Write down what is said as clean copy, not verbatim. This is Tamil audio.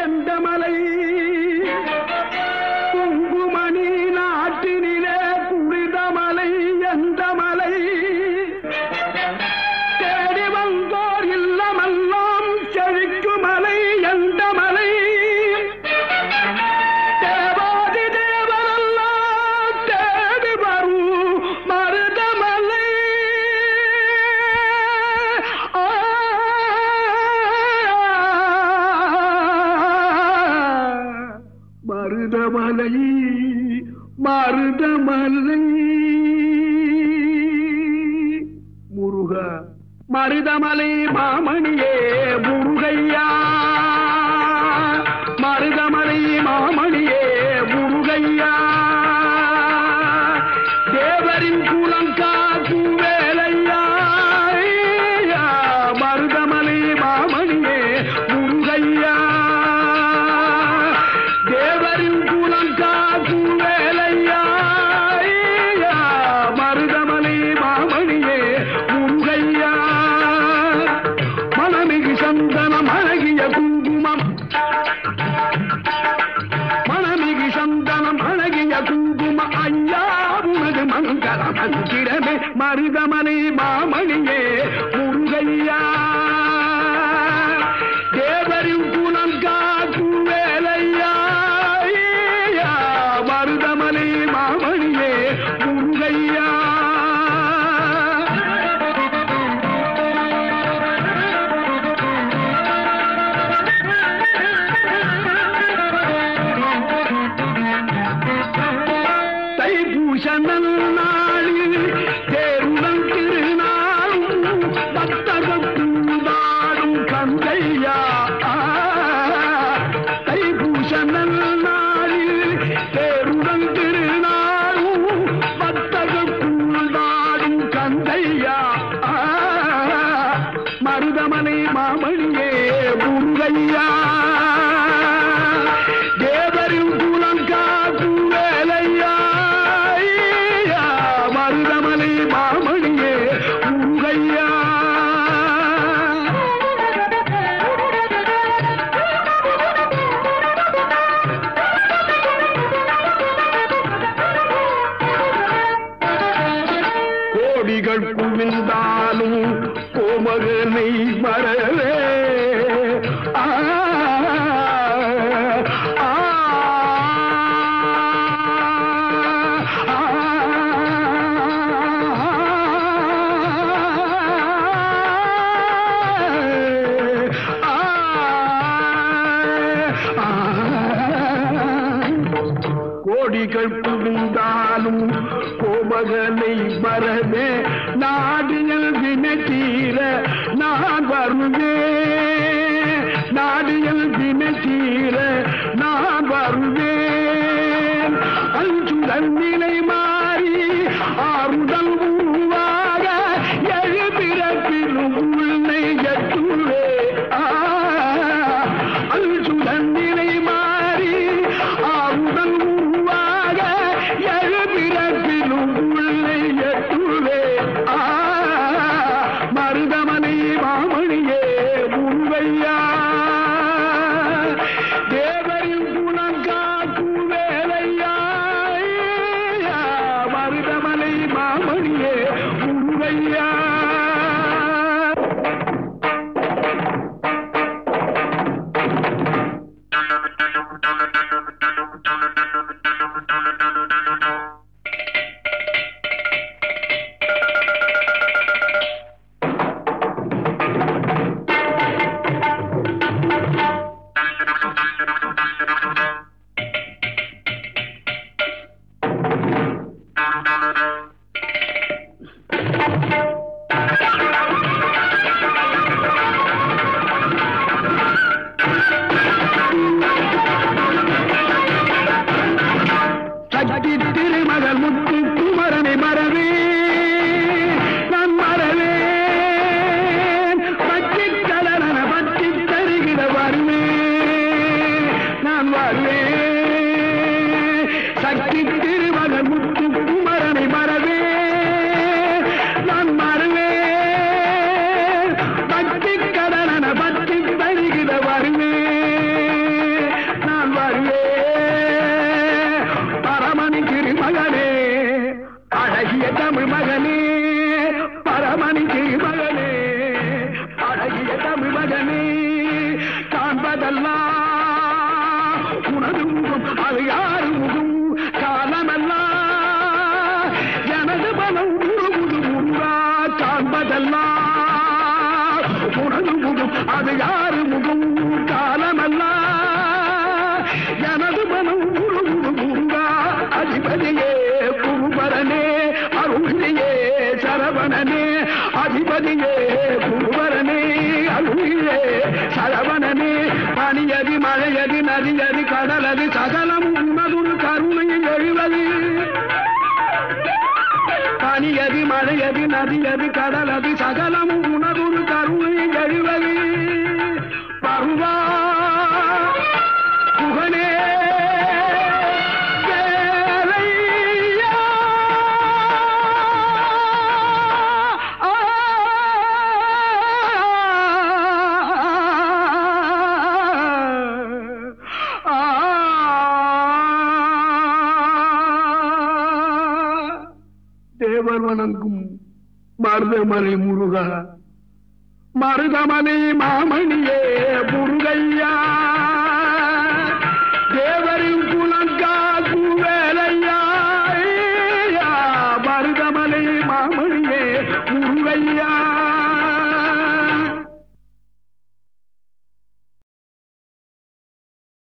எந்த மலை குங்குமணி நாட்டினிலே புரித மலை எந்த மலை தேடி வந்தோர் இல்லமெல்லாம் செழிக்கும் மலை எந்த மலை தேவாதி தேவரெல்லாம் தேடி வரும் மருதமலை மருதமலை மருதமலை முருகா மருதமலை மாமணியே முருகையா மருதமலை மாமணியே முருகையா தேவரின் குலம் காக்கும் வேலையா மருதமலை மாமணியே முருகையா தேவரின் குலம் காக்கும் வேலையா மருதமலை மாமணியே முருகையா மனமிகு சந்தனம் அழகிய குங்குமம் மனமிகு சந்தனம் அழகிய குங்கும ஐயா உனது மங்கள மந்திரமே மருதமலை மாமணியே முருகையா தேவரின் குலம் காக்கும் வேலையா மருதமலை மாமணியே முருகையா தைப்பூசனல் நாளில் தேருடன் திருநாளும் பக்தகத்துண்டாடும் கந்தையா தைப்பூசனல் நாளில் தேருடன் திருநாளும் பக்தகத்துண்டாடும் கந்தையா மருதமலை மாமணியே முருகையா தேவரின் குலம் காக்கும் வேலையா மருதமலை மாமணியே முருகையா கோடிகள் குவிந்தாலும் கோமகனை மறவே கோடிகள் புரிந்தாலும் கோமகனை மறவே நாடியல் வினை தீர நான் வருவேன் நாடியல் வினை தீர நான் வருவேன் அஞ்சுதல் நிலை மாறி ஆறுதல் உருவாக எழுபிறப்பிலும் உன்னை எட்டுவே அஞ்சுதல் நிலை மாறி ஆறுதல் உருவாக எழுபிறப்பிலும் உன்னை எட்டுவே மருதமலை மாமணியே முருகையா தேவ காண்பதெல்லாம் உனது முகம் அது யாரு முகம் காலமெல்லாம் எனது பலம் முழுமுது முருகா காண்பதெல்லாம் உனது முகம் அது யாரு முகம் காலமெல்லாம் எனது பலம் முழுமுது முருகா அதிபதியே குருபரனே அருளியே சரவணனே அதிபதியே குருபரனே அருளியே சரவணனே பனியதி மழையதி நதியதி கடலது சகலம் உன்னதுரு கருணையை எழுவது பனியதி மழையதி நதியதி கடலது சகலம் உனதுரு கருணையை எழுவது பருவா புகழே தேவர் வணங்கும் மருதமலை முருகா மருதமலை மாமணியே முருகையா